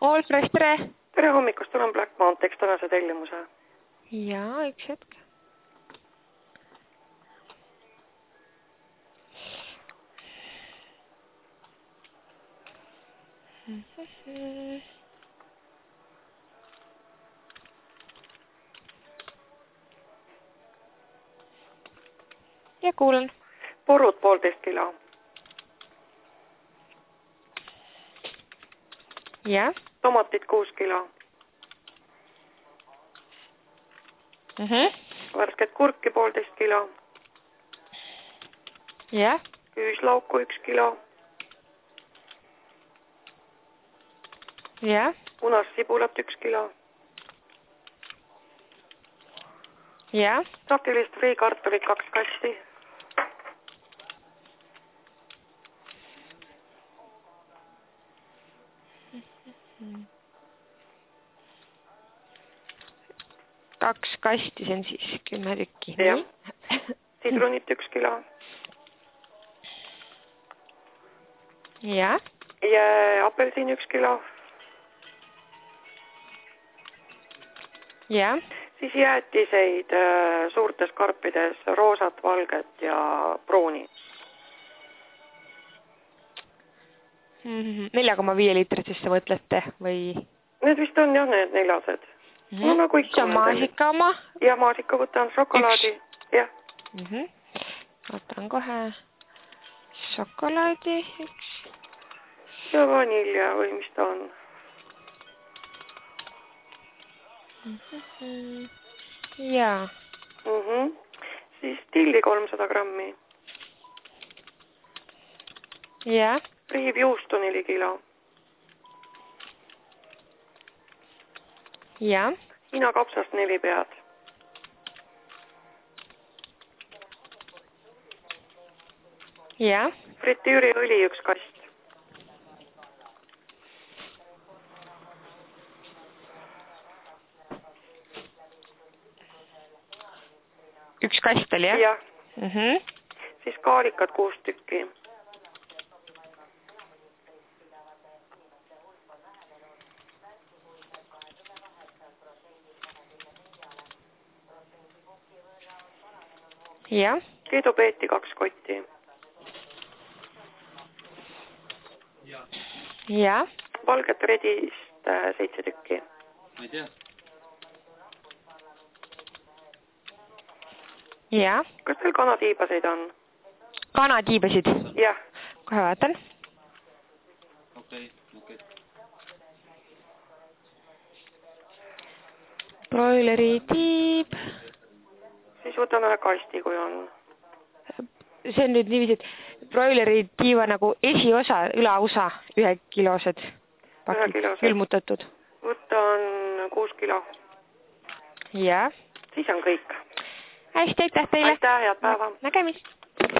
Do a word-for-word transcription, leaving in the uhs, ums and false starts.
All fresh, tere! Tere hommikust, olen Black Mountain tänase tellimuse. Jaa, üks hetk. Ja kuulen. Porud poolteist kilo. Ja. Tomatid kuus kilo. Mhm. Värsket kurki poolteist kilo. Ja. Küüslauku üks kilo. Ja. Punassibulat üks kilo. Ja. Sakilist friikartulit kaks kasti. Kaks kasti, see on siis kümme tükki. Jah. Sidrunit üks kilo. Ja. Ja apelsin üks kilo. Ja. Siis jäätiseid äh, suurtes karpides roosat, valget ja pruuni. nelja koma viie liitrit siis sa mõtlete või? Need vist on jah need neljased. Mm -hmm. No nagu ikka. See on maasika oma? Ja maasika võtan šokolaadi. Jah. Mm -hmm. Võtan kohe šokolaadi üks. Ja vanilja või mis ta on? Mm -hmm. Ja. Mm -hmm. Siis tilli kolmsada grammi. Ja. Riivjuustu neli kilo. Ja. Hiina kapsast neli pead. Ja. Fritüüriõli üks kast. Üks kast oli, jah? Jah. Mm -hmm. Siis kaalikad kuus tükki. Ja. Keedopeeti kaks kotti. Ja. Valget redist äh, seitse tükki. Ma ei tea. Ja. Kas teil kanatiibaseid on? Kanatiibasid? Jah. Kohe vaatan. Okei, okei. Broileri tiib. Siis võtan ühe kasti, kui on. See on nüüd niiviisi, et broileri tiiva nagu esiosa, õlaosa, ühe kilosed pakid külmutatud. Võtan kuus kilo. Ja. Siis on kõik. Hästi, aitäh teile. Aitäh, head päeva. Nägemist.